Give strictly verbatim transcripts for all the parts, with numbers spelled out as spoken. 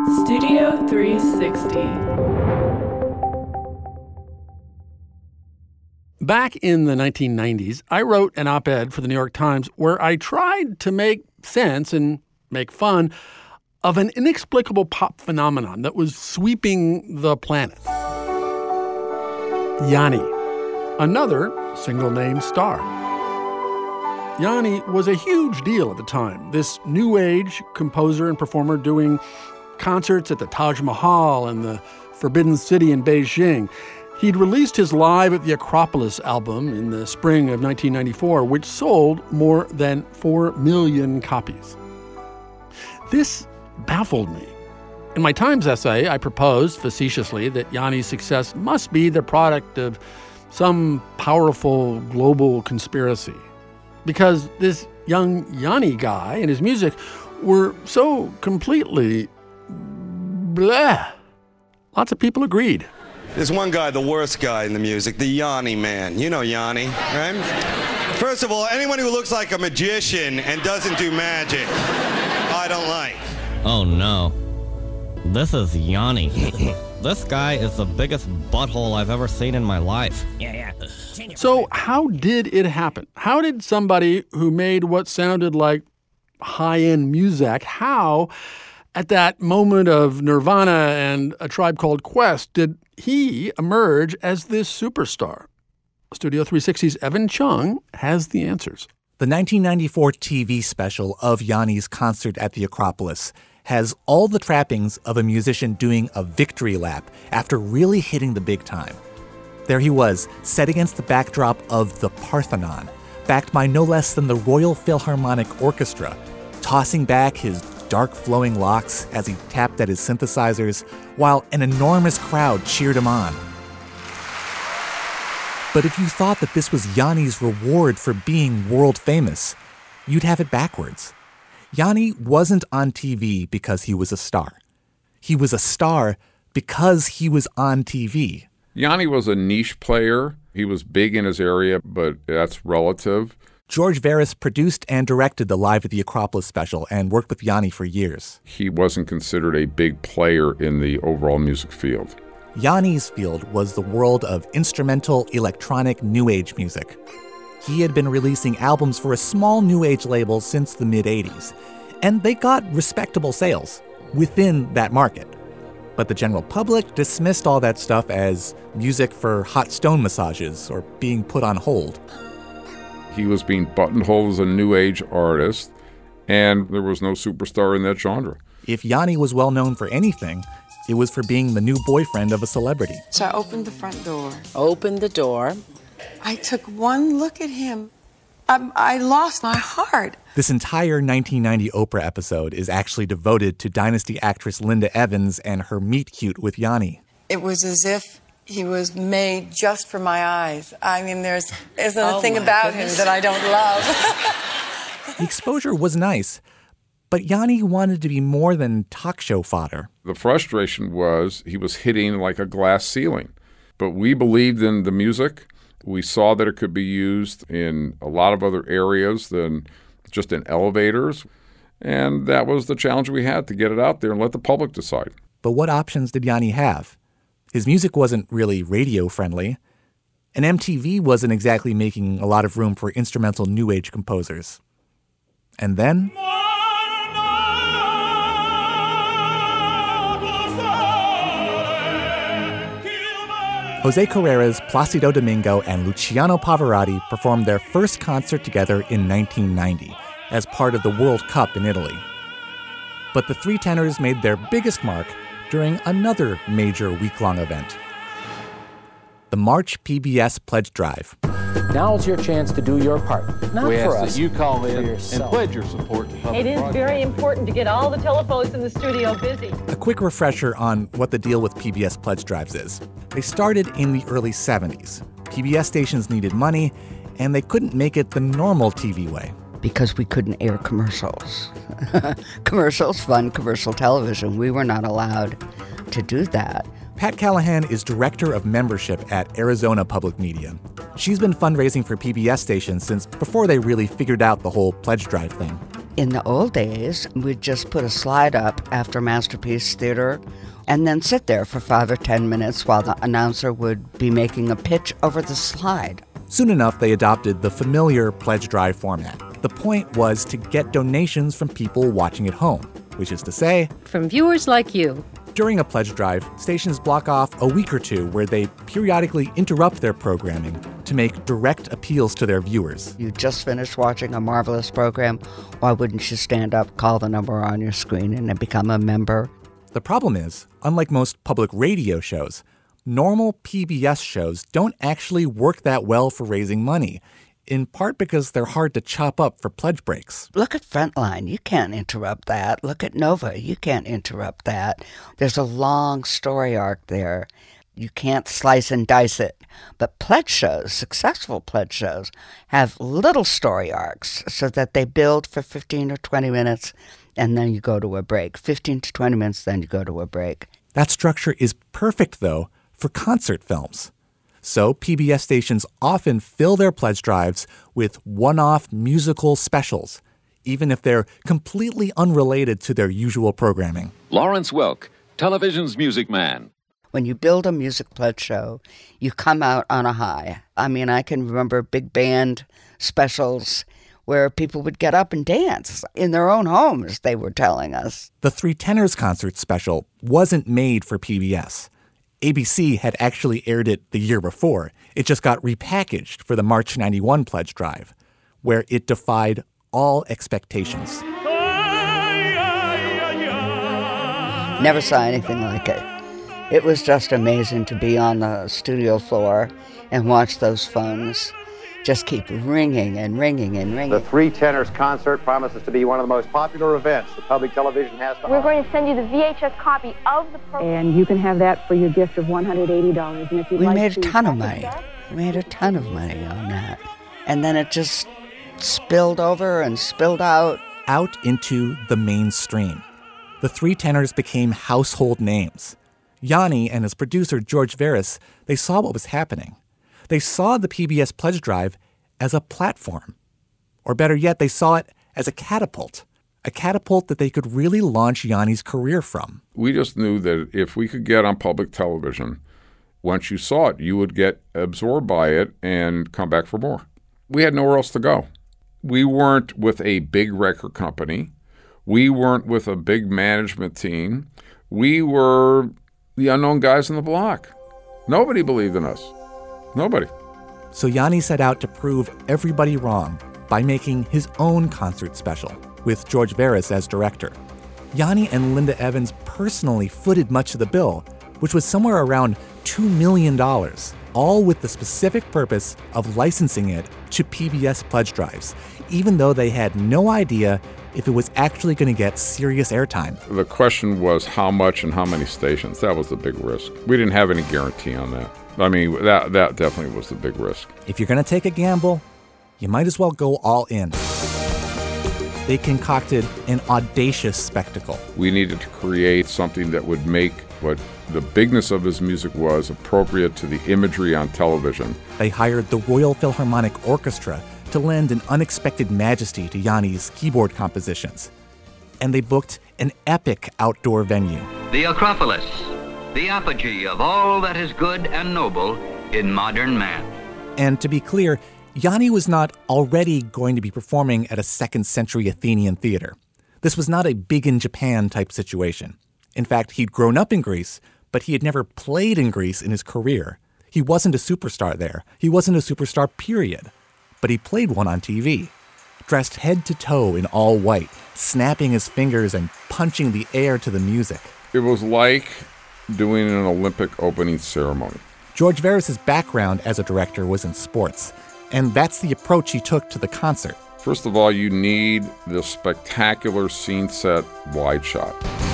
Studio three sixty. Back in the nineteen nineties, I wrote an op-ed for the New York Times where I tried to make sense and make fun of an inexplicable pop phenomenon that was sweeping the planet. Yanni, another single-name star. Yanni was a huge deal at the time, this new age composer and performer doing concerts at the Taj Mahal and the Forbidden City in Beijing. He'd released his Live at the Acropolis album in the spring of nineteen ninety-four, which sold more than four million copies. This baffled me. In my Times essay, I proposed facetiously that Yanni's success must be the product of some powerful global conspiracy, because this young Yanni guy and his music were so completely blah. Lots of people agreed. There's one guy, the worst guy in the music, the Yanni man. You know Yanni, right? First of all, anyone who looks like a magician and doesn't do magic, I don't like. Oh no. This is Yanni. This guy is the biggest butthole I've ever seen in my life. Yeah, yeah. So how did it happen? How did somebody who made what sounded like high-end music, how, at that moment of Nirvana and A Tribe Called Quest, did he emerge as this superstar? Studio three sixty's Evan Chung has the answers. The nineteen ninety-four T V special of Yanni's concert at the Acropolis has all the trappings of a musician doing a victory lap after really hitting the big time. There he was, set against the backdrop of the Parthenon, backed by no less than the Royal Philharmonic Orchestra, tossing back his dark flowing locks as he tapped at his synthesizers, while an enormous crowd cheered him on. But if you thought that this was Yanni's reward for being world famous, you'd have it backwards. Yanni wasn't on T V because he was a star. He was a star because he was on T V. Yanni was a niche player. He was big in his area, but that's relative. George Veris produced and directed the Live at the Acropolis special and worked with Yanni for years. He wasn't considered a big player in the overall music field. Yanni's field was the world of instrumental, electronic, new age music. He had been releasing albums for a small new age label since the mid-eighties, and they got respectable sales within that market. But the general public dismissed all that stuff as music for hot stone massages or being put on hold. He was being buttonholed as a new age artist, and there was no superstar in that genre. If Yanni was well known for anything, it was for being the new boyfriend of a celebrity. So I opened the front door. Opened the door. I took one look at him. I, I lost my heart. This entire nineteen ninety Oprah episode is actually devoted to Dynasty actress Linda Evans and her meet-cute with Yanni. It was as if he was made just for my eyes. I mean, there's isn't a oh thing about goodness. him that I don't love. The exposure was nice, but Yanni wanted to be more than talk show fodder. The frustration was he was hitting like a glass ceiling. But we believed in the music. We saw that it could be used in a lot of other areas than just in elevators. And that was the challenge we had, to get it out there and let the public decide. But what options did Yanni have? His music wasn't really radio-friendly, and M T V wasn't exactly making a lot of room for instrumental new age composers. And then Jose Carreras, Placido Domingo, and Luciano Pavarotti performed their first concert together in nineteen ninety as part of the World Cup in Italy. But the three tenors made their biggest mark during another major week-long event, the March P B S Pledge Drive. Now's your chance to do your part, not we for ask us, that you call in and pledge your support to public It is very important to get all the telephones in the studio busy. A quick refresher on what the deal with P B S Pledge Drives is. They started in the early seventies. P B S stations needed money, and they couldn't make it the normal T V way. Because we couldn't air commercials. Commercials, fun commercial television. We were not allowed to do that. Pat Callahan is director of membership at Arizona Public Media. She's been fundraising for P B S stations since before they really figured out the whole pledge drive thing. In the old days, we'd just put a slide up after Masterpiece Theater and then sit there for five or ten minutes while the announcer would be making a pitch over the slide. Soon enough, they adopted the familiar pledge drive format. The point was to get donations from people watching at home, which is to say, from viewers like you. During a pledge drive, stations block off a week or two where they periodically interrupt their programming to make direct appeals to their viewers. You just finished watching a marvelous program. Why wouldn't you stand up, call the number on your screen, and then become a member? The problem is, unlike most public radio shows, normal P B S shows don't actually work that well for raising money, in part because they're hard to chop up for pledge breaks. Look at Frontline. You can't interrupt that. Look at Nova. You can't interrupt that. There's a long story arc there. You can't slice and dice it. But pledge shows, successful pledge shows, have little story arcs so that they build for fifteen or twenty minutes and then you go to a break. fifteen to twenty minutes, then you go to a break. That structure is perfect, though, for concert films. So P B S stations often fill their pledge drives with one-off musical specials, even if they're completely unrelated to their usual programming. Lawrence Welk, television's music man. When you build a music pledge show, you come out on a high. I mean, I can remember big band specials where people would get up and dance in their own homes, they were telling us. The Three Tenors concert special wasn't made for P B S. A B C had actually aired it the year before. It just got repackaged for the March ninety-one pledge drive, where it defied all expectations. Never saw anything like it. It was just amazing to be on the studio floor and watch those phones just keep ringing and ringing and ringing. The Three Tenors concert promises to be one of the most popular events the public television has to We're offer. going to send you the V H S copy of the program. And you can have that for your gift of one hundred eighty dollars. And if you'd we like made a to ton of money. We made a ton of money on that. And then it just spilled over and spilled out. Out into the mainstream. The Three Tenors became household names. Yanni and his producer, George Veris, they saw what was happening. They saw the P B S pledge drive as a platform. Or better yet, they saw it as a catapult. A catapult that they could really launch Yanni's career from. We just knew that if we could get on public television, once you saw it, you would get absorbed by it and come back for more. We had nowhere else to go. We weren't with a big record company. We weren't with a big management team. We were the unknown guys on the block. Nobody believed in us. Nobody. So Yanni set out to prove everybody wrong by making his own concert special, with George Veris as director. Yanni and Linda Evans personally footed much of the bill, which was somewhere around two million dollars, all with the specific purpose of licensing it to P B S pledge drives, even though they had no idea if it was actually going to get serious airtime. The question was how much and how many stations. That was the big risk. We didn't have any guarantee on that. I mean, that that definitely was the big risk. If you're going to take a gamble, you might as well go all in. They concocted an audacious spectacle. We needed to create something that would make what the bigness of his music was appropriate to the imagery on television. They hired the Royal Philharmonic Orchestra to lend an unexpected majesty to Yanni's keyboard compositions. And they booked an epic outdoor venue. The Acropolis, the apogee of all that is good and noble in modern man. And to be clear, Yanni was not already going to be performing at a second century Athenian theater. This was not a big in Japan type situation. In fact, he'd grown up in Greece, but he had never played in Greece in his career. He wasn't a superstar there. He wasn't a superstar, period. But he played one on T V, dressed head to toe in all white, snapping his fingers and punching the air to the music. It was like doing an Olympic opening ceremony. George Veris's background as a director was in sports, and that's the approach he took to the concert. First of all, you need the spectacular scene set wide shot.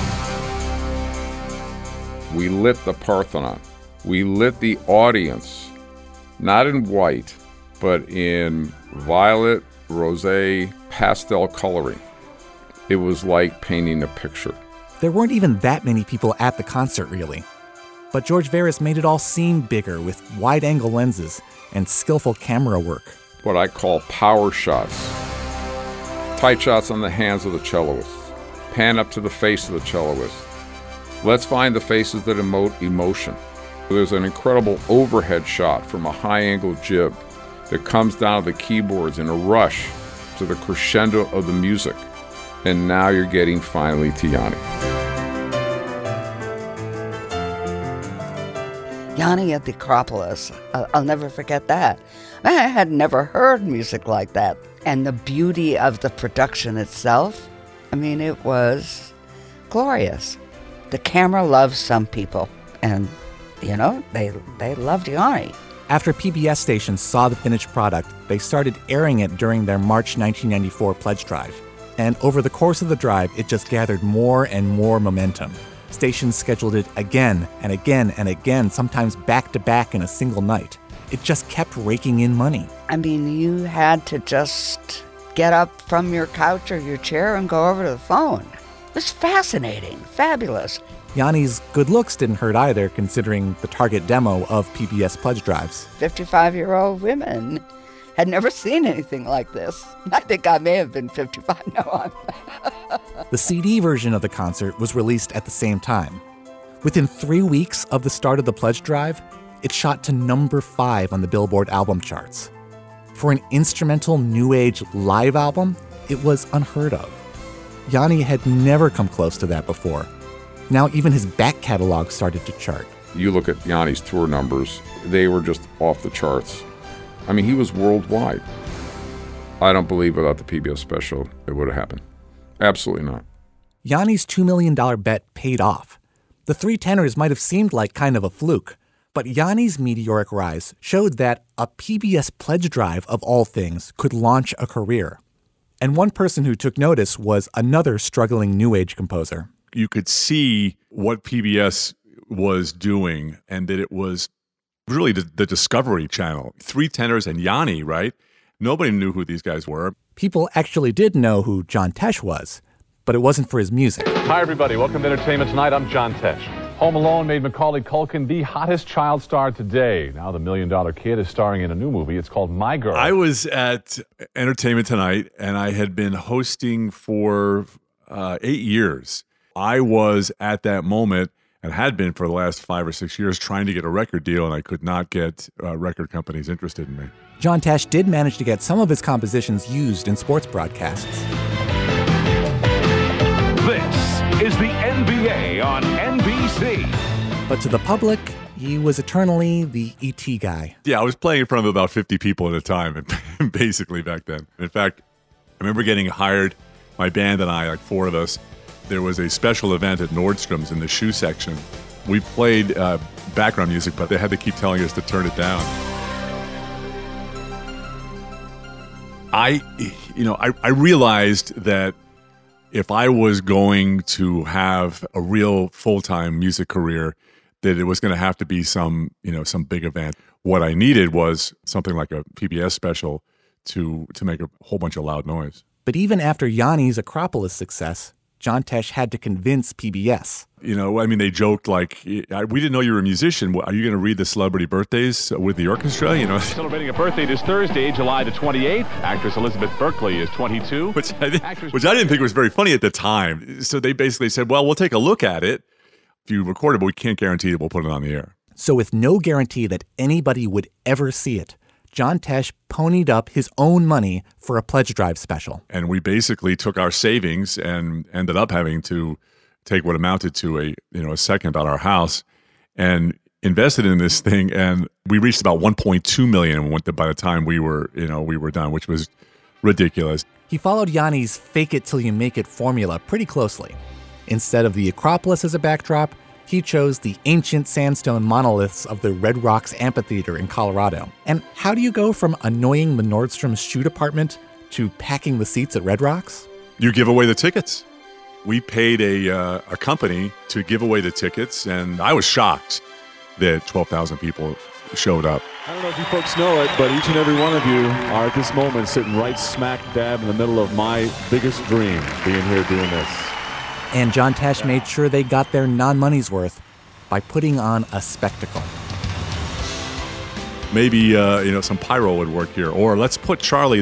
We lit the Parthenon. We lit the audience, not in white, but in violet, rosé, pastel coloring. It was like painting a picture. There weren't even that many people at the concert, really. But George Veris made it all seem bigger with wide-angle lenses and skillful camera work. What I call power shots. Tight shots on the hands of the celloists. Pan up to the face of the celloist. Let's find the faces that emote emotion. There's an incredible overhead shot from a high-angle jib that comes down to the keyboards in a rush to the crescendo of the music. And now you're getting finally to Yanni. Yanni at the Acropolis. I'll, I'll never forget that. I had never heard music like that. And the beauty of the production itself, I mean, it was glorious. The camera loves some people, and, you know, they, they loved Yanni. After P B S stations saw the finished product, they started airing it during their March nineteen ninety-four pledge drive. And over the course of the drive, it just gathered more and more momentum. Stations scheduled it again and again and again, sometimes back-to-back in a single night. It just kept raking in money. I mean, you had to just get up from your couch or your chair and go over to the phone. It was fascinating, fabulous. Yanni's good looks didn't hurt either, considering the target demo of P B S pledge drives. fifty-five-year-old women had never seen anything like this. I think I may have been fifty-five. No, I'm... The C D version of the concert was released at the same time. Within three weeks of the start of the pledge drive, it shot to number five on the Billboard album charts. For an instrumental new age live album, it was unheard of. Yanni had never come close to that before. Now even his back catalog started to chart. You look at Yanni's tour numbers, they were just off the charts. I mean, he was worldwide. I don't believe without the P B S special it would have happened. Absolutely not. Yanni's two million dollars bet paid off. The three tenors might have seemed like kind of a fluke, but Yanni's meteoric rise showed that a P B S pledge drive of all things could launch a career. And one person who took notice was another struggling new age composer. You could see what P B S was doing and that it was really the, the Discovery Channel. Three tenors and Yanni, right? Nobody knew who these guys were. People actually did know who John Tesh was, but it wasn't for his music. Hi, everybody. Welcome to Entertainment Tonight. I'm John Tesh. Home Alone made Macaulay Culkin the hottest child star today. Now the Million Dollar Kid is starring in a new movie. It's called My Girl. I was at Entertainment Tonight, and I had been hosting for uh, eight years. I was at that moment, and had been for the last five or six years, trying to get a record deal, and I could not get uh, record companies interested in me. John Tesh did manage to get some of his compositions used in sports broadcasts. This is the N B A on N B C. But to the public, he was eternally the E T guy. Yeah, I was playing in front of about fifty people at a time, basically back then. In fact, I remember getting hired, my band and I, like four of us. There was a special event at Nordstrom's in the shoe section. We played uh, background music, but they had to keep telling us to turn it down. I, you know, I, I realized that if I was going to have a real full-time music career, that it was going to have to be some, you know, some big event. What I needed was something like a P B S special to to make a whole bunch of loud noise. But even after Yanni's Acropolis success, John Tesh had to convince P B S. You know, I mean, they joked like, we didn't know you were a musician. Are you going to read the celebrity birthdays with the orchestra? You know, celebrating a birthday this Thursday, July the twenty-eighth. Actress Elizabeth Berkley is twenty-two. Which I, th- which I didn't think was very funny at the time. So they basically said, well, we'll take a look at it. If you record it, but we can't guarantee that we'll put it on the air. So with no guarantee that anybody would ever see it, John Tesh ponied up his own money for a pledge drive special. And we basically took our savings and ended up having to take what amounted to a, you know, a second on our house and invested in this thing. And we reached about one point two million dollars by the time we were, you know, we were done, which was ridiculous. He followed Yanni's fake it till you make it formula pretty closely. Instead of the Acropolis as a backdrop, he chose the ancient sandstone monoliths of the Red Rocks Amphitheater in Colorado. And how do you go from annoying the Nordstrom's shoe department to packing the seats at Red Rocks? You give away the tickets. We paid a uh, a company to give away the tickets, and I was shocked that twelve thousand people showed up. I don't know if you folks know it, but each and every one of you are at this moment sitting right smack dab in the middle of my biggest dream, being here doing this. And John Tesh made sure they got their non-money's worth by putting on a spectacle. Maybe uh, you know, some pyro would work here, or let's put Charlie, the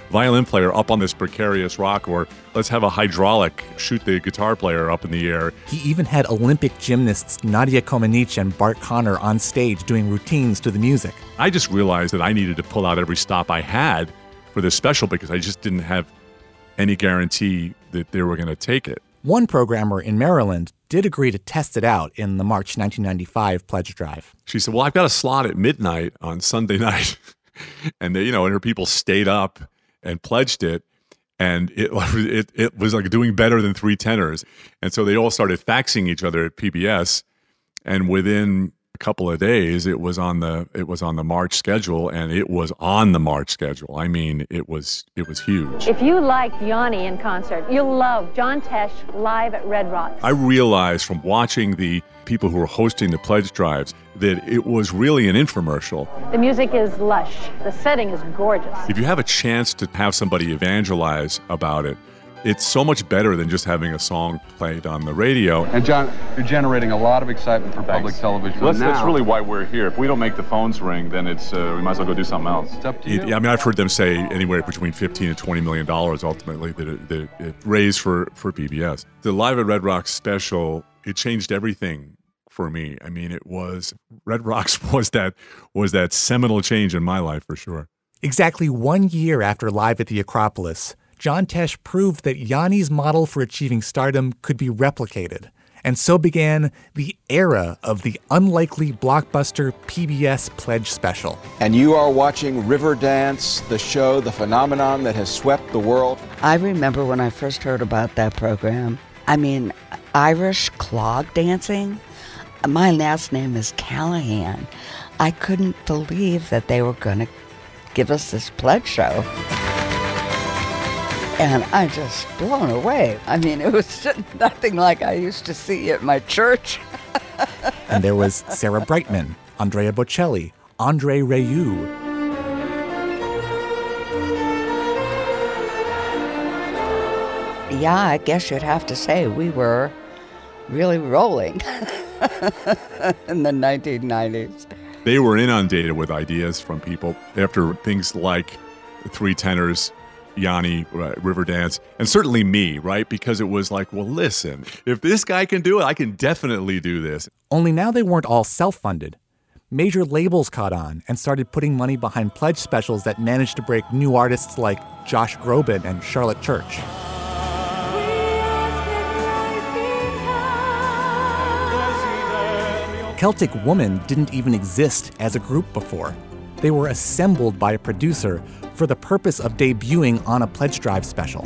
violin player up on this precarious rock, or let's have a hydraulic shoot the guitar player up in the air. He even had Olympic gymnasts Nadia Comaneci and Bart Conner on stage doing routines to the music. I just realized that I needed to pull out every stop I had for this special because I just didn't have any guarantee that they were going to take it. One programmer in Maryland did agree to test it out in the March nineteen ninety-five pledge drive. She said, well, I've got a slot at midnight on Sunday night. And they, you know, and her people stayed up and pledged it. And it, it it was like doing better than three tenors. And so they all started faxing each other at P B S. And within a couple of days, it was on the it was on the March schedule, and it was on the March schedule. I mean, it was it was huge. If you like Yanni in concert, you'll love John Tesh live at Red Rocks. I realized from watching the people who were hosting the pledge drives that it was really an infomercial. The music is lush. The setting is gorgeous. If you have a chance to have somebody evangelize about it, it's so much better than just having a song played on the radio. And John, you're generating a lot of excitement for public television. Well, that's, now. that's really why we're here. If we don't make the phones ring, then it's uh, we might as well go do something else. It's up to you. It, I mean, I've heard them say anywhere between fifteen and twenty million dollars ultimately that it, that it raised for, for P B S. The Live at Red Rocks special, it changed everything for me. I mean, it was Red Rocks was that was that seminal change in my life for sure. Exactly one year after Live at the Acropolis, John Tesh proved that Yanni's model for achieving stardom could be replicated. And so began the era of the unlikely blockbuster P B S Pledge Special. And you are watching Riverdance, the show, the phenomenon that has swept the world. I remember when I first heard about that program. I mean, Irish clog dancing. My last name is Callahan. I couldn't believe that they were going to give us this pledge show. And I just blown away. I mean, it was just nothing like I used to see at my church. And there was Sarah Brightman, Andrea Bocelli, Andre Rieu. Yeah, I guess you'd have to say we were really rolling in the nineteen nineties. They were inundated with ideas from people after things like Three Tenors, Yanni, uh, Riverdance, and certainly me, right? Because it was like, well, listen, if this guy can do it, I can definitely do this. Only now they weren't all self-funded. Major labels caught on and started putting money behind pledge specials that managed to break new artists like Josh Groban and Charlotte Church. Celtic Woman didn't even exist as a group before. They were assembled by a producer for the purpose of debuting on a pledge drive special.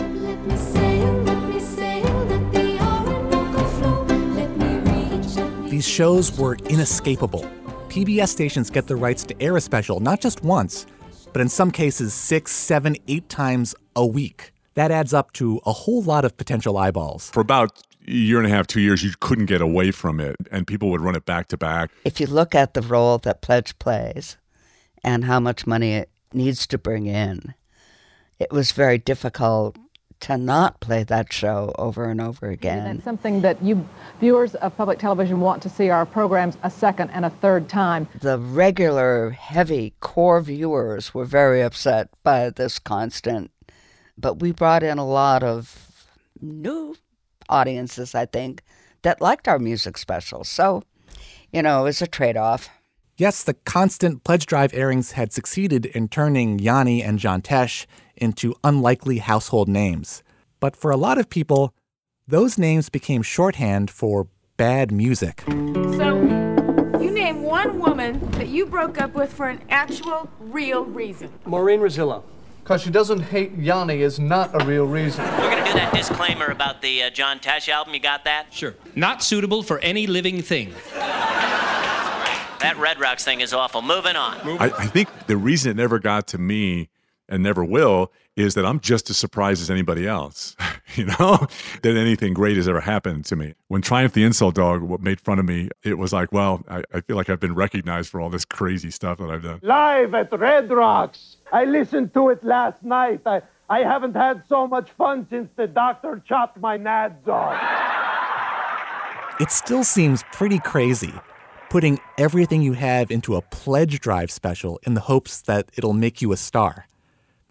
These shows were inescapable. P B S stations get the rights to air a special not just once, but in some cases six, seven, eight times a week. That adds up to a whole lot of potential eyeballs. For about a year and a half, two years, you couldn't get away from it, and people would run it back to back. If you look at the role that Pledge plays and how much money it needs to bring in, it was very difficult to not play that show over and over again. That's something that you viewers of public television want to see our programs a second and a third time. The regular, heavy core viewers were very upset by this constant, but we brought in a lot of new audiences, I think, that liked our music specials. So, you know, it was a trade-off. Yes, the constant pledge drive airings had succeeded in turning Yanni and John Tesh into unlikely household names. But for a lot of people, those names became shorthand for bad music. So, you name one woman that you broke up with for an actual, real reason. Maureen Rosillo. Because she doesn't hate Yanni is not a real reason. We're going to do that disclaimer about the uh, John Tesh album. You got that? Sure. Not suitable for any living thing. That Red Rocks thing is awful. Moving on. I, I think the reason it never got to me and never will is that I'm just as surprised as anybody else, you know, that anything great has ever happened to me. When Triumph the Insult Dog made fun of me, it was like, well, I, I feel like I've been recognized for all this crazy stuff that I've done. Live at Red Rocks. I listened to it last night. I, I haven't had so much fun since the doctor chopped my nads off. It still seems pretty crazy, putting everything you have into a pledge drive special in the hopes that it'll make you a star.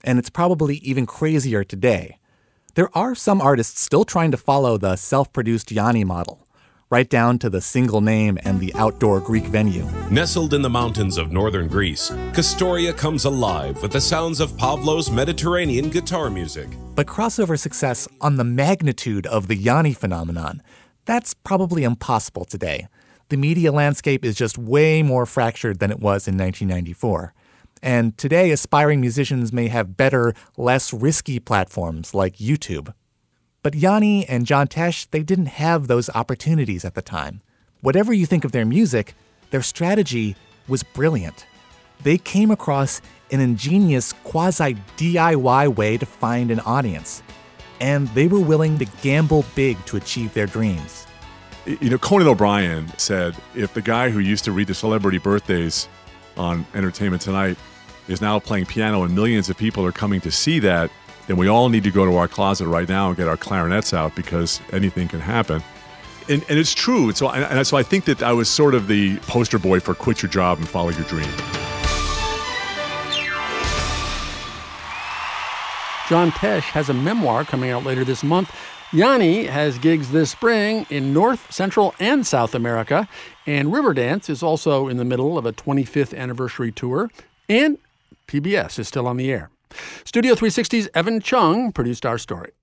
and it's probably even crazier today. There are some artists still trying to follow the self-produced Yanni model, right down to the single name and the outdoor Greek venue. Nestled in the mountains of northern Greece, Kastoria comes alive with the sounds of Pavlo's Mediterranean guitar music. But crossover success on the magnitude of the Yanni phenomenon, that's probably impossible today. The media landscape is just way more fractured than it was in nineteen ninety-four. And today, aspiring musicians may have better, less risky platforms like YouTube. But Yanni and John Tesh, they didn't have those opportunities at the time. Whatever you think of their music, their strategy was brilliant. They came across an ingenious quasi-D I Y way to find an audience. And they were willing to gamble big to achieve their dreams. You know, Conan O'Brien said, if the guy who used to read the celebrity birthdays on Entertainment Tonight is now playing piano and millions of people are coming to see that, then we all need to go to our closet right now and get our clarinets out because anything can happen. And, and it's true. So, and, and so I think that I was sort of the poster boy for quit your job and follow your dream. John Tesh has a memoir coming out later this month. Yanni has gigs this spring in North, Central, and South America. And Riverdance is also in the middle of a twenty-fifth anniversary tour. And P B S is still on the air. Studio three sixty's Evan Chung produced our story.